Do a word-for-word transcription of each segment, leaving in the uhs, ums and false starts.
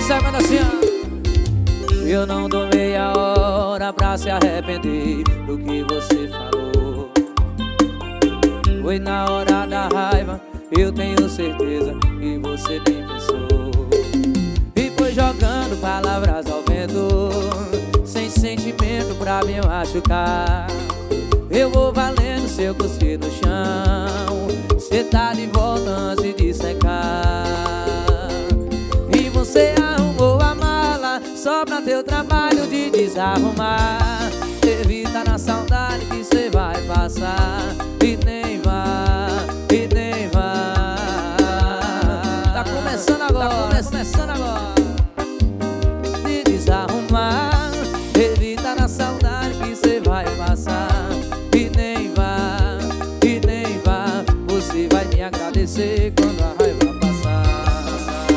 encerrando assim, ó. Eu não dou meia hora pra se arrepender do que você falou. Foi na hora da raiva, eu tenho certeza que você nem pensou. E foi jogando palavras ao vento, sem sentimento pra me machucar. Eu vou valendo seu cuspir no chão, cê tá de volta antes de secar. E você arrumou a mala só pra ter o trabalho de desarrumar. Evita na saudade que cê vai passar. E nem vá, e nem vá. Tá começando agora, tá começando agora. De desarrumar. Evita na saudade que cê vai passar. E nem vá, e nem vá. Você vai me agradecer quando a raiva passar.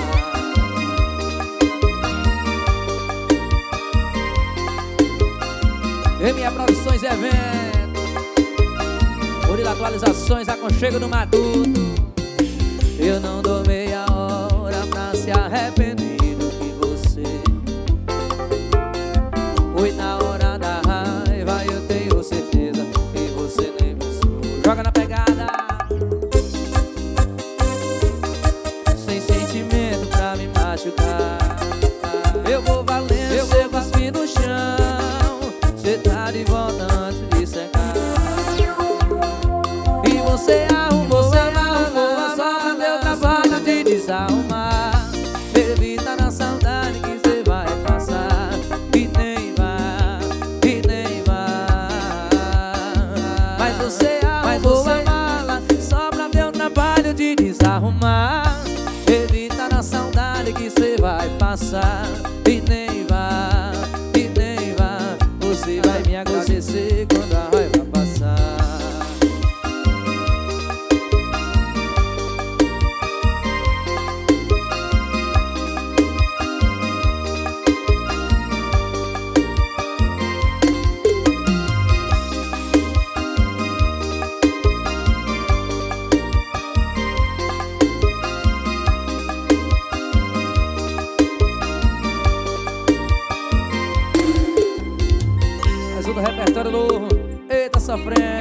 E minha Produções Evento, Murilo Atualizações, aconchego do Matuto. Eu não dou meia hora pra se arrepender do que você. Foi na hora da raiva, eu tenho certeza que você nem pensou. Joga na pegada, sem sentimento pra me machucar. Eu vou valendo, eu vou cuspir no chão, cê tá de volta antes de secar. E você arrumou, você arrumou só meu trabalho de desarrumar. Evita na saudade que cê vai passar. E nem vá, e nem vá. Mas você arrumou a mala só pra ter o trabalho de desarrumar. Evita na saudade que cê vai passar. E nem vá, e nem vá. Você vai me agradecer quando a raiva passar. Mais um do repertório novo. Eita, sofrendo.